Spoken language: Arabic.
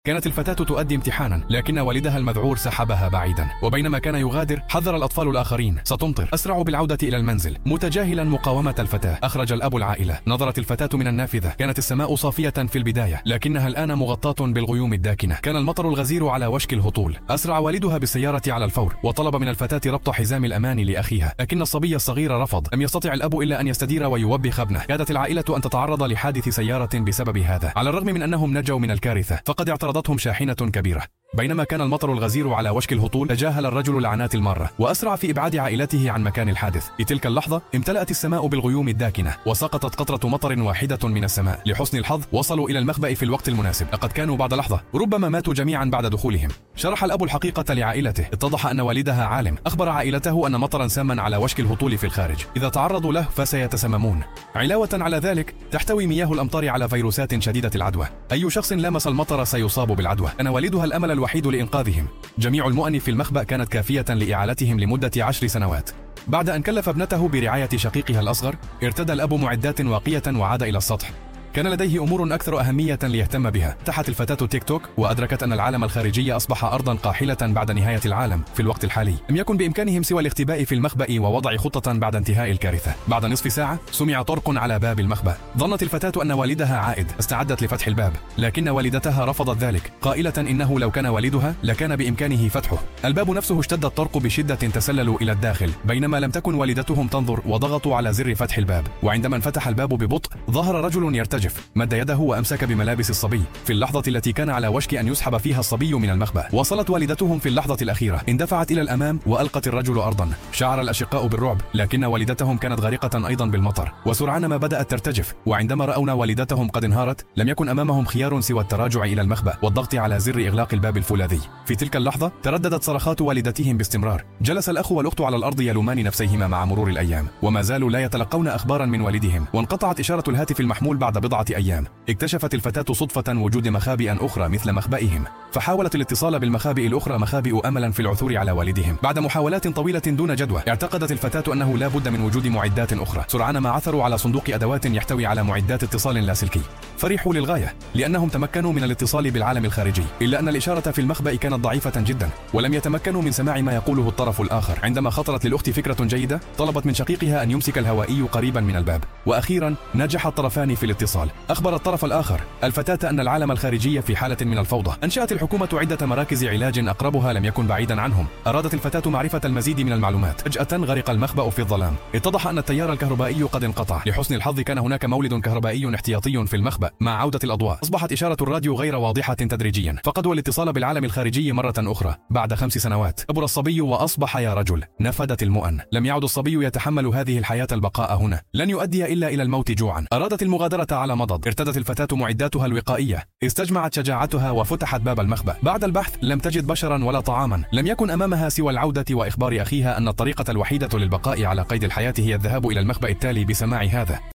كانت الفتاة تؤدي امتحانا، لكن والدها المذعور سحبها بعيدا، وبينما كان يغادر حذر الأطفال الآخرين: ستمطر. أسرعوا بالعودة إلى المنزل متجاهلا مقاومة الفتاة. أخرج الأب العائلة. نظرت الفتاة من النافذة. كانت السماء صافية في البداية، لكنها الآن مغطاة بالغيوم الداكنة. كان المطر الغزير على وشك الهطول. أسرع والدها بالسيارة على الفور، وطلب من الفتاة ربط حزام الأمان لأخيها، لكن الصبي الصغير رفض. لم يستطع الأب إلا أن يستدير ويوبخ ابنه. كادت العائلة أن تتعرض لحادث سيارة بسبب هذا، على الرغم من أنهم نجوا من الكارثة، فقد اعترضتهم شاحنة كبيرة. بينما كان المطر الغزير على وشك الهطول، تجاهل الرجل لعنات المارة وأسرع في إبعاد عائلته عن مكان الحادث. في تلك اللحظة امتلأت السماء بالغيوم الداكنة، وسقطت قطرة مطر واحدة من السماء. لحسن الحظ وصلوا إلى المخبأ في الوقت المناسب. لقد كانوا بعد لحظة ربما ماتوا جميعا بعد دخولهم. شرح الأب الحقيقة لعائلته. اتضح أن والدها عالم. أخبر عائلته أن مطرا ساما على وشك الهطول في الخارج، إذا تعرضوا له فسيتسممون. علاوة على ذلك تحتوي مياه الأمطار على فيروسات شديدة العدوى. أي شخص لامس المطر سيصاب بالعدوى. كان والدها الأمل الوحيد لإنقاذهم. جميع المؤن في المخبأ كانت كافية لإعالتهم لمدة 10 سنوات. بعد أن كلف ابنته برعاية شقيقها الأصغر، ارتدى الأب معدات واقية وعاد إلى السطح. كان لديه أمور أكثر أهمية ليهتم بها. فتحت الفتاة تيك توك وأدركت أن العالم الخارجي أصبح أرضا قاحلة بعد نهاية العالم. في الوقت الحالي لم يكن بإمكانهم سوى الاختباء في المخبأ ووضع خطة بعد انتهاء الكارثة. بعد نصف ساعة سمع طرق على باب المخبأ. ظنت الفتاة أن والدها عائد. استعدت لفتح الباب، لكن والدتها رفضت ذلك، قائلة إنه لو كان والدها لكان بإمكانه فتحه. الباب نفسه اشتد الطرق بشدة، تسللوا إلى الداخل، بينما لم تكن والدتهم تنظر، وضغطوا على زر فتح الباب. وعندما انفتح الباب ببطء ظهر رجل يرتجف. مد يده وأمسك بملابس الصبي. في اللحظة التي كان على وشك أن يسحب فيها الصبي من المخبأ، وصلت والدتهم في اللحظة الأخيرة. اندفعت إلى الأمام وألقت الرجل أرضا. شعر الأشقاء بالرعب، لكن والدتهم كانت غارقة أيضا بالمطر، وسرعان ما بدأت ترتجف. وعندما رأوا والدتهم قد انهارت، لم يكن أمامهم خيار سوى التراجع إلى المخبأ والضغط على زر إغلاق الباب الفولاذي. في تلك اللحظة ترددت صرخات والدتهم باستمرار. جلس الأخ والأخت على الأرض يلومان نفسيهما مع مرور الأيام، وما زالوا لا يتلقون أخبارا من والدهم. وانقطعت إشارة الهاتف المحمول بعد بضعة أيام. اكتشفت الفتاة صدفة وجود مخابئ أخرى مثل مخبئهم، فحاولت الاتصال بالمخابئ الأخرى، مخابئ أملا في العثور على والدهم. بعد محاولات طويلة دون جدوى، اعتقدت الفتاة أنه لا بد من وجود معدات أخرى. سرعان ما عثروا على صندوق أدوات يحتوي على معدات اتصال لاسلكي. فرحوا للغاية لأنهم تمكنوا من الاتصال بالعالم الخارجي، إلا أن الإشارة في المخبأ كانت ضعيفة جدا، ولم يتمكنوا من سماع ما يقوله الطرف الآخر. عندما خطرت للأخت فكرة جيدة، طلبت من شقيقها أن يمسك الهوائي قريبا من الباب، وأخيرا نجح الطرفان في الاتصال. أخبر الطرف الآخر الفتاة أن العالم الخارجي في حالة من الفوضى. أنشأت الحكومة عدة مراكز علاج، أقربها لم يكن بعيدا عنهم. أرادت الفتاة معرفة المزيد من المعلومات. فجأة غرق المخبأ في الظلام. اتضح أن التيار الكهربائي قد انقطع. لحسن الحظ كان هناك مولد كهربائي احتياطي في المخبأ. مع عودة الأضواء أصبحت إشارة الراديو غير واضحة تدريجيا. فقدوا الاتصال بالعالم الخارجي مرة أخرى. بعد 5 سنوات كبر الصبي وأصبح يا رجل. نفدت المؤن. لم يعد الصبي يتحمل هذه الحياة. البقاء هنا لن يؤدي إلا إلى الموت جوعا. أرادت المغادرة على مضض. ارتدت الفتاة معداتها الوقائية. استجمعت شجاعتها وفتحت باب المخبأ. بعد البحث لم تجد بشرا ولا طعاما. لم يكن أمامها سوى العودة وإخبار أخيها أن الطريقة الوحيدة للبقاء على قيد الحياة هي الذهاب إلى المخبأ التالي بسماع هذا.